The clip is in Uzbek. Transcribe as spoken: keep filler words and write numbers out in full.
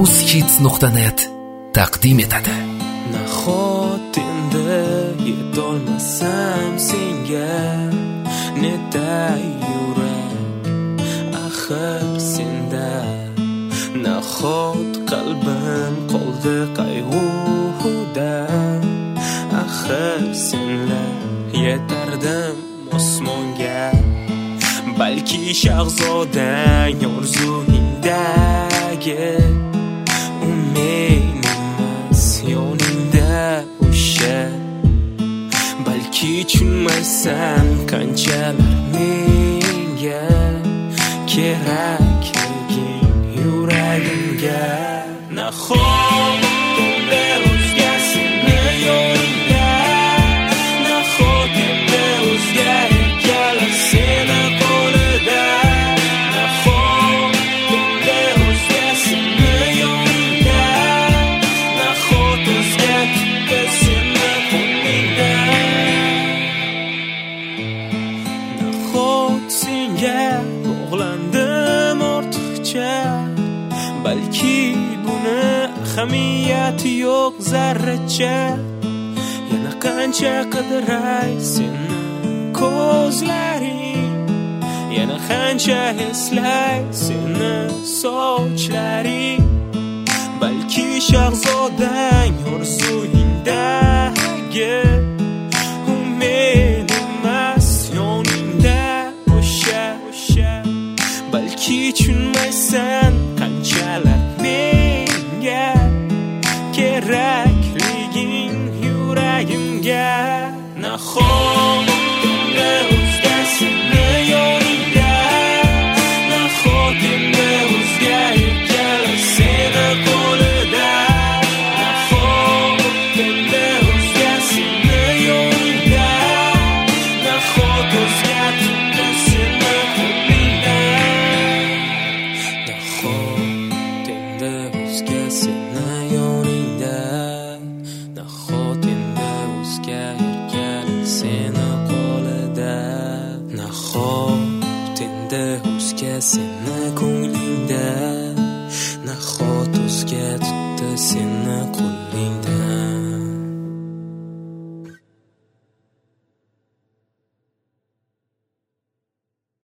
uzhits nuqta net taqdim etadi. Nahot endi yetolmasam senga, netay yurak axir senda. Nahot qalbim qoldi qayg'uda, axir senla yetardim osmonga. Balki shahzodang orzuingdagi umid emas yoningda o'sha. Balki tushunmaysan qanchalar menga kerakliging yuragimga. Nahot endi o'zgasini yoningda, nahot endi o'zgargan seni qo'lida. Nahot endi o'zgasini yoningda, nahot o'zgargan seni qo'lingda. Nahot senga bog'landim ortiqcha, balki buni ahamiyati yo'q zarracha. Yana qancha qidiray seni ko'zlaring, yana qancha eslay seni sochlaring. Balki shahzodang orzuingdagi umid emas yoningda o'sha. Balki tushunmaysan qanchalar menga kerakliging yuragimga. Nahot endi o'zgasini yoningda, nahot endi o'zgargan seni qo'lida. Nahot endi o'zgasini yoningda, nahot o'zgargan seni qo'lingda. Nahot endi o'zgasini yoningda, nahot endi o'zgargan seni qo'lida. Nahot endi o'zgasini ko'nglingda, nahot o'zga tutdi seni qo'lida.